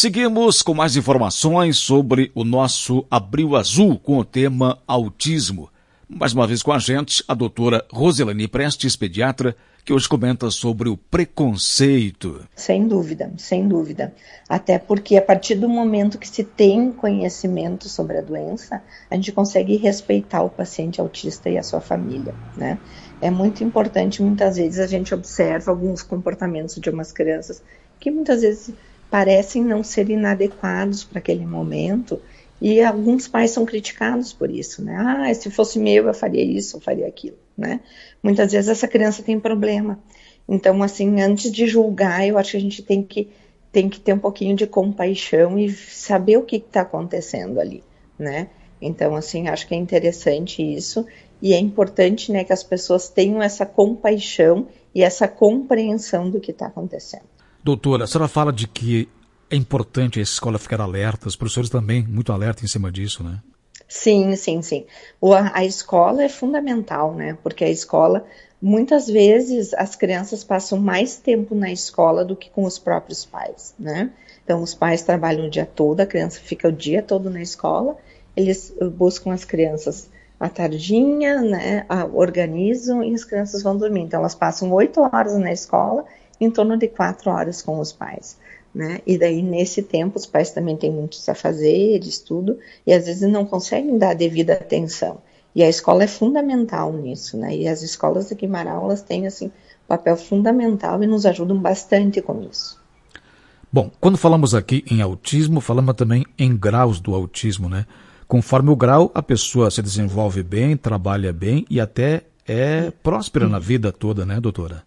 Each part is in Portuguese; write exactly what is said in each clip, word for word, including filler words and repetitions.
Seguimos com mais informações sobre o nosso Abril Azul com o tema autismo. Mais uma vez com a gente, a doutora Roselane Prestes, pediatra, que hoje comenta sobre o preconceito. Sem dúvida, sem dúvida. Até porque a partir do momento que se tem conhecimento sobre a doença, a gente consegue respeitar o paciente autista e a sua família, né? É muito importante, muitas vezes a gente observa alguns comportamentos de umas crianças que muitas vezes parecem não ser inadequados para aquele momento, e alguns pais são criticados por isso, né? Ah, se fosse meu eu faria isso, eu faria aquilo, né? Muitas vezes essa criança tem problema. Então, assim, antes de julgar, eu acho que a gente tem que, tem que ter um pouquinho de compaixão e saber o que está acontecendo ali, né? Então, assim, acho que é interessante isso, e é importante, né, que as pessoas tenham essa compaixão e essa compreensão do que está acontecendo. Doutora, a senhora fala de que é importante a escola ficar alerta, os professores também muito alerta em cima disso, né? Sim, sim, sim. O, a escola é fundamental, né? Porque a escola, muitas vezes, as crianças passam mais tempo na escola do que com os próprios pais, né? Então, os pais trabalham o dia todo, a criança fica o dia todo na escola, eles buscam as crianças à tardinha, né? Organizam e as crianças vão dormir. Então, elas passam oito horas na escola, em torno de quatro horas com os pais, né? E daí, nesse tempo, os pais também têm muitos afazeres, tudo, e às vezes não conseguem dar a devida atenção. E a escola é fundamental nisso, né? E as escolas de Guimarães, elas têm, assim, um papel fundamental e nos ajudam bastante com isso. Bom, quando falamos aqui em autismo, falamos também em graus do autismo, né? Conforme o grau, a pessoa se desenvolve bem, trabalha bem e até é próspera na vida toda, né, doutora?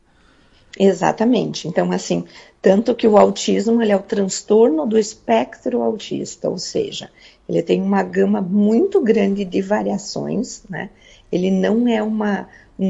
Exatamente. Então, assim, tanto que o autismo, ele é o transtorno do espectro autista, ou seja, ele tem uma gama muito grande de variações, né? Ele não é uma,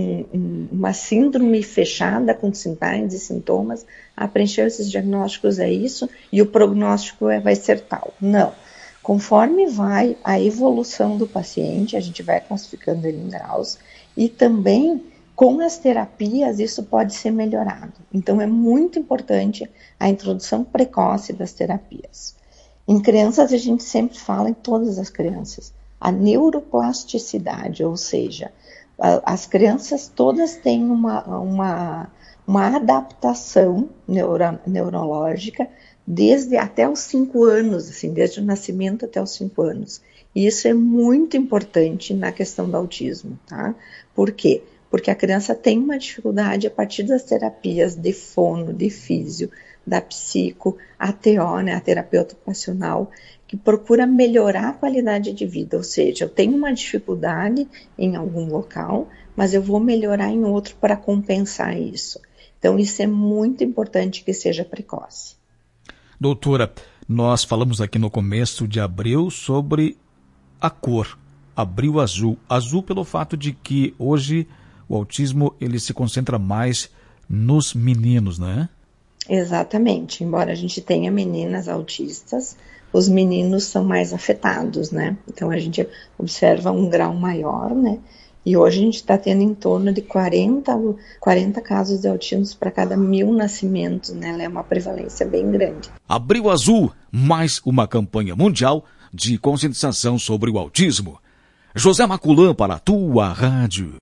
um, uma síndrome fechada com sinais e sintomas, ah, preencher esses diagnósticos é isso, e o prognóstico é, vai ser tal. Não. Conforme vai a evolução do paciente, a gente vai classificando ele em graus, e também com as terapias, isso pode ser melhorado. Então, é muito importante a introdução precoce das terapias. Em crianças, a gente sempre fala, em todas as crianças, a neuroplasticidade, ou seja, as crianças todas têm uma, uma, uma adaptação neuro, neurológica desde até os cinco anos, assim, desde o nascimento até os cinco anos. E isso é muito importante na questão do autismo, tá? Por quê? Porque a criança tem uma dificuldade a partir das terapias de fono, de físio, da psico, a T O, né, a terapeuta ocupacional, que procura melhorar a qualidade de vida. Ou seja, eu tenho uma dificuldade em algum local, mas eu vou melhorar em outro para compensar isso. Então, isso é muito importante que seja precoce. Doutora, nós falamos aqui no começo de abril sobre a cor, Abril Azul. Azul pelo fato de que hoje o autismo ele se concentra mais nos meninos, né? Exatamente. Embora a gente tenha meninas autistas, os meninos são mais afetados, né? Então a gente observa um grau maior, né? E hoje a gente está tendo em torno de quarenta, quarenta casos de autismo para cada mil nascimentos, né? Ela é uma prevalência bem grande. Abril Azul, mais uma campanha mundial de conscientização sobre o autismo. José Maculã para a tua rádio.